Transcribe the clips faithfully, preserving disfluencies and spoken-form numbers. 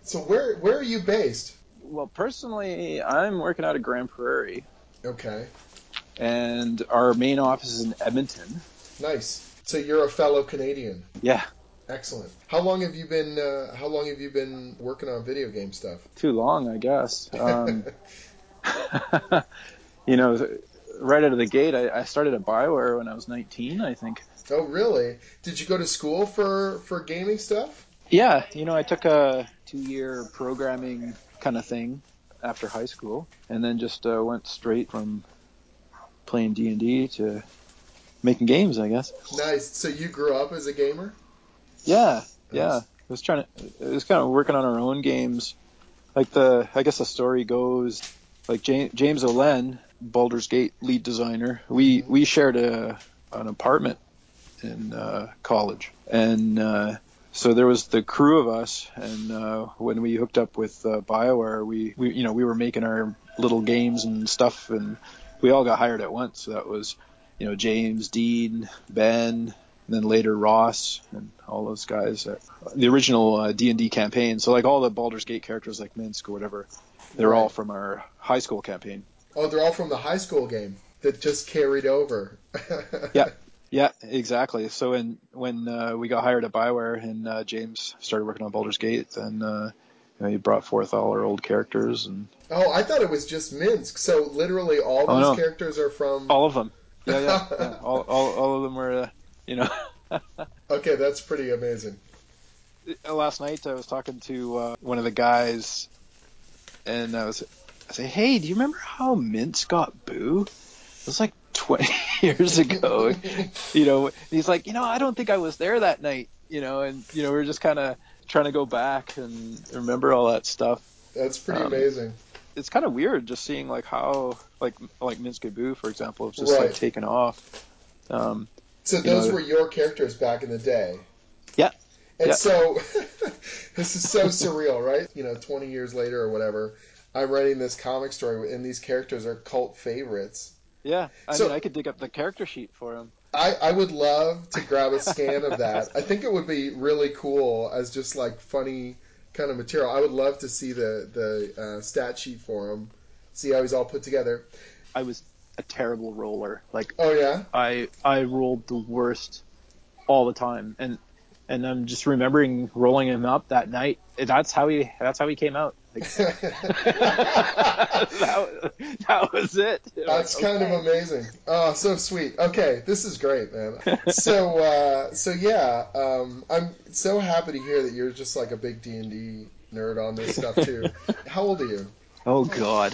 So where where are you based? Well, personally, I'm working out of Grand Prairie, Okay, and our main office is in Edmonton. nice. So you're a fellow Canadian. Yeah, Excellent. How long have you been uh, How long have you been working on video game stuff? too long, I guess. Um, you know, right out of the gate, I, I started at Bioware when I was nineteen, I think. Oh, really? Did you go to school for for gaming stuff? Yeah, you know, I took a two-year programming kind of thing after high school, and then just uh, went straight from playing D and D to making games, I guess. Nice. So you grew up as a gamer? Yeah, yeah. Nice. I was trying to, it was kind of working on our own games. Like the, I guess the story goes, like James, James O'Len, Baldur's Gate lead designer, we, Hmm. we shared a, an apartment in uh, college. And uh, so there was the crew of us, and uh, when we hooked up with uh, BioWare, we, we, you know, we were making our little games and stuff, and we all got hired at once. So that was, you know, James, Dean, Ben, and then later Ross and all those guys. Uh, the original uh, D and D campaign. So like all the Baldur's Gate characters, like Minsk or whatever, they're all Right. from our high school campaign. Oh, they're all from the high school game that just carried over. Yeah, yeah, exactly. So when when uh, we got hired at Bioware and uh, James started working on Baldur's Gate, then uh, you know, he brought forth all our old characters and Oh, I thought it was just Minsk. So literally all oh those no, characters are from. all of them. Yeah, yeah, yeah. All all, all of them were, uh, you know. Okay, that's pretty amazing. Last night I was talking to uh, one of the guys, and I was I say, hey, do you remember how Minsk got Boo? It was like twenty years ago. You know, he's like, you know, I don't think I was there that night, you know, and, you know, we are just kind of trying to go back and remember all that stuff. That's pretty Um, amazing. it's kind of weird just seeing like how, like, like Minsk Boo, for example, has just like Right. taken off. Um, So you those know, were your characters back in the day. yeah, And yeah, so this is so surreal, right? You know, twenty years later or whatever, I'm writing this comic story and these characters are cult favorites. yeah. I mean, So I could dig up the character sheet for him. I, I would love to grab a scan of that. I think it would be really cool as just like funny kind of material. I would love to see the the uh, stat sheet for him, see how he's all put together. I was a terrible roller. Like, Oh yeah. I I rolled the worst all the time, and and I'm just remembering rolling him up that night. That's how he that's how he came out. Like that, that was it. I'm like, That's kind of okay. amazing. Oh, so sweet. Okay, this is great, man. So, uh, so yeah, um, I'm so happy to hear that you're just like a big D and D nerd on this stuff too. How old are you? Oh God,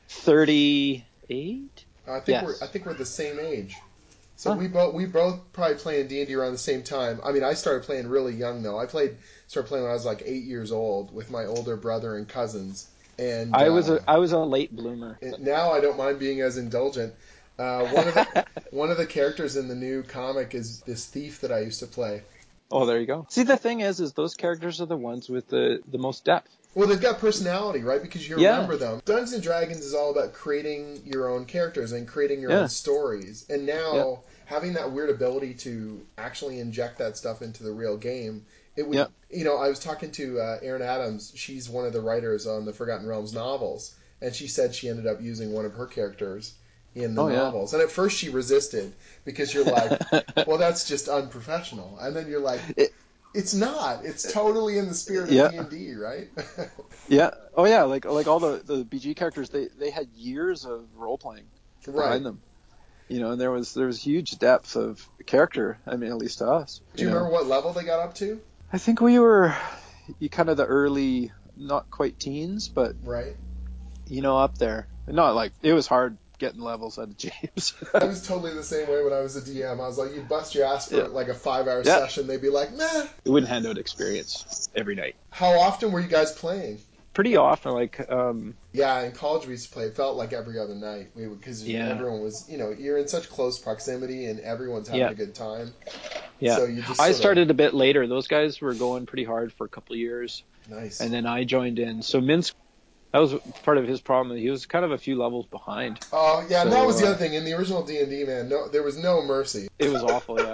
thirty-eight. I think we're I Yes. think we're the same age. So Huh. we both we both probably playing D and D around the same time. I mean, I started playing really young though. I played started playing when I was like eight years old with my older brother and cousins, and I was uh, a I was a late bloomer. now I don't mind being as indulgent. Uh, one of the one of the characters in the new comic is this thief that I used to play. Oh, there you go. See, the thing is, is those characters are the ones with the the most depth. Well, they've got personality, right? Because you Yeah. remember them. Dungeons and Dragons is all about creating your own characters and creating your own Yeah. stories. And Yeah. now having that weird ability to actually inject that stuff into the real game, it would. Yeah. You know, I was talking to uh, Erin Adams. She's one of the writers on the Forgotten Realms novels, and she said she ended up using one of her characters in the Oh yeah. novels. And at first she resisted because you're like, well, that's just unprofessional. And then you're like, it, it's not. It's totally in the spirit of yeah. D and D, right? Yeah. Oh yeah. Like like all the the B G characters, they they had years of role playing Right. behind them. You know, and there was there was huge depth of character. I mean, at least to us. Do You you know, remember what level they got up to? I think we were you kind of the early, not quite teens, but Right. you know, up there. Not like it was hard getting levels out of James. I was totally the same way when I was a D M. I was like, you'd bust your ass Yeah. for like a five hour Yeah. session. They'd be like, nah. We wouldn't hand out experience every night. How often were you guys playing? Pretty often, like, um, Yeah, in college we used to play. It felt like every other night. We because yeah, everyone was, you know, you're in such close proximity and everyone's having yeah, a good time. yeah. So you just I sort of started a bit later. Those guys were going pretty hard for a couple of years, nice. and then I joined in. So Minsk, that was part of his problem. He was kind of a few levels behind. Oh yeah, and that So was the other uh, thing in the original D and D, man. No, there was no mercy. it was awful. Yeah,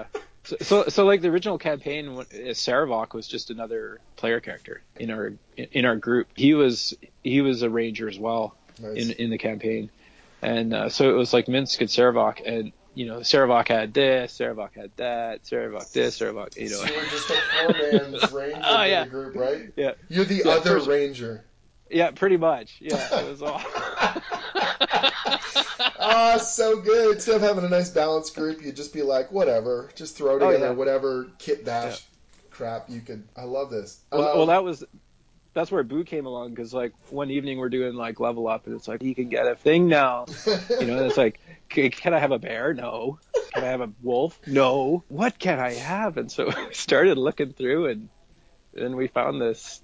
So, so, so like the original campaign, when- uh, Saravok was just another player character in our in our group. He was he was a ranger as well in Nice. in the campaign, and uh, so it was like Minsk and Saravok, and you know Saravok had this, Saravok had that, Saravok this, Saravok, you know. So you were just a four-man's ranger Oh in yeah, a group, right? yeah, You're the yeah. other First, ranger. yeah, pretty much. Yeah, it was all. Ah, so good. Instead of having a nice balanced group, you'd just be like, whatever, just throw Oh together yeah, whatever kit yeah. bash crap you could. I love this. Well, well, Um, that was that's where Boo came along because like one evening we're doing like level up and it's like you can get a thing now, you know. And it's like, "C- can I have a bear? No. Can I have a wolf? No. What can I have? And so we started looking through and then we found this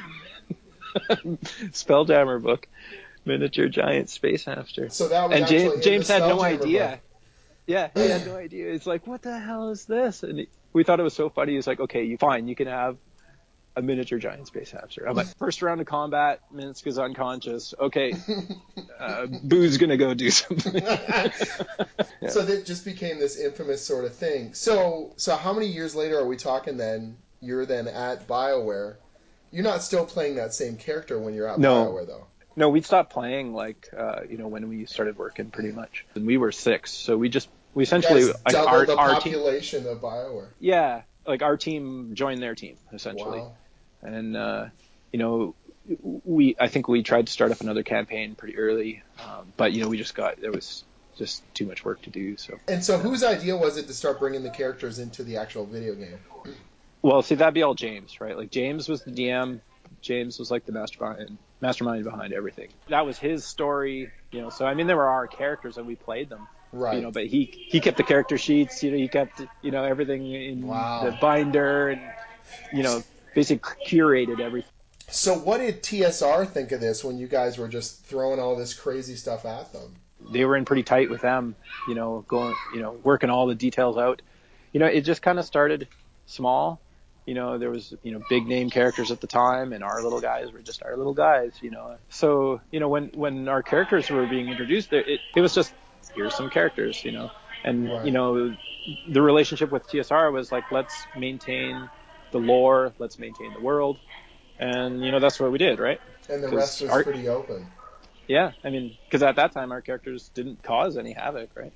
Spelljammer book, Miniature Giant Space Hamster, so that was and James actually in the James had no Spelljammer book. idea. Yeah, he had no idea. It's like, what the hell is this? And he, we thought it was so funny. He's like, okay, you fine, you can have a miniature giant space hamster. I'm like, first round of combat, Minsk is unconscious. Okay, uh, Boo's gonna go do something. Yeah. So that just became this infamous sort of thing. So, so how many years later are we talking then? You're then at BioWare. You're not still playing that same character when you're at No, BioWare, though. no, we stopped playing like uh, you know when we started working pretty much, and we were six, so we just we You essentially guys like doubled our the our team. population of BioWare. Yeah, like our team joined their team essentially, Wow. and uh, you know we I think we tried to start up another campaign pretty early, um, but you know we just got there was just too much work to do. So And so, whose idea was it to start bringing the characters into the actual video game? well, see that'd be all James, right? Like James was the D M. James was like the mastermind mastermind behind everything. That was his story, you know. So I mean, there were our characters and we played them, you Right. know. But he he kept the character sheets, you know. He kept you know everything in the Wow. binder and you know basically curated everything. So, what did T S R think of this when you guys were just throwing all this crazy stuff at them? They were in pretty tight with them, you know, going, you know, working all the details out. You know, it just kind of started small. You know, there was, you know, big name characters at the time, and our little guys were just our little guys, you know. So, you know, when when our characters were being introduced, it it was just here's some characters, you know, and you Right. know, the relationship with T S R was like let's maintain the lore, let's maintain the world, and you know that's what we did, right? And the rest Because was our pretty open. yeah, I mean, because at that time our characters didn't cause any havoc, right?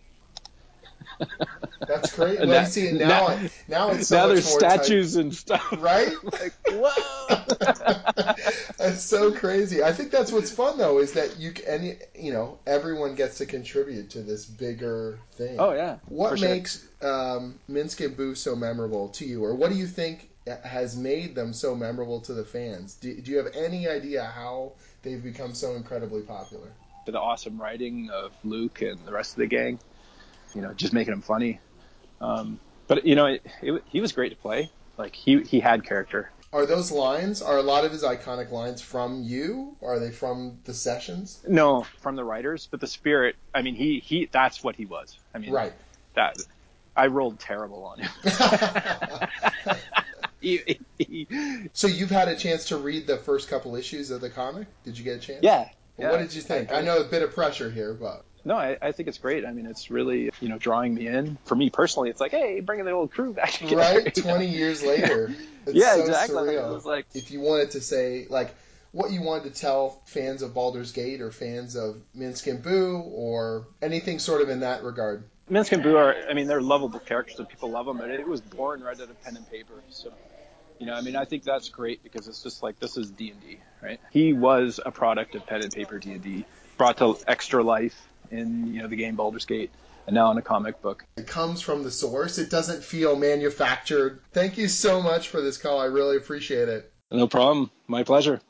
That's great. And Well, you that, see, now, now now it's so now much there's more tight, statues and stuff. right? I'm like, whoa. That's so crazy. I think that's what's fun though is that you any you know everyone gets to contribute to this bigger thing. Oh yeah, for What sure. makes um, Minsk and Boo so memorable to you, or what do you think has made them so memorable to the fans? Do, do you have any idea how they've become so incredibly popular? The awesome writing of Luke and the rest of the gang, you know, just making them funny. Um, but you know, it, it, he was great to play. Like he he had character. Are those lines, are a lot of his iconic lines from you? Are they from the sessions? No, from the writers, but the spirit. I mean, he he. That's what he was. I mean, Right. that I rolled terrible on him. he, he, So you've had a chance to read the first couple issues of the comic? Did you get a chance? yeah, Well, what yeah. did you I, think? I I, know a bit of pressure here, but No, I, I think it's great. I mean, it's really, you know, drawing me in. For me personally, it's like, hey, bringing the old crew back together. right, You know? twenty years later, it's Yeah, so exactly. It surreal. was like, If you wanted to say like what you wanted to tell fans of Baldur's Gate or fans of Minsk and Boo or anything sort of in that regard. Minsk and Boo are, I mean, they're lovable characters and people love them, but it was born right out of pen and paper. So, you know, I mean, I think that's great because it's just like, this is D and D, right? He was a product of pen and paper D and D, brought to extra life in, you know, the game Baldur's Gate and now in a comic book. It comes from the source. It doesn't feel manufactured. Thank you so much for this call. I really appreciate it. No problem. My pleasure.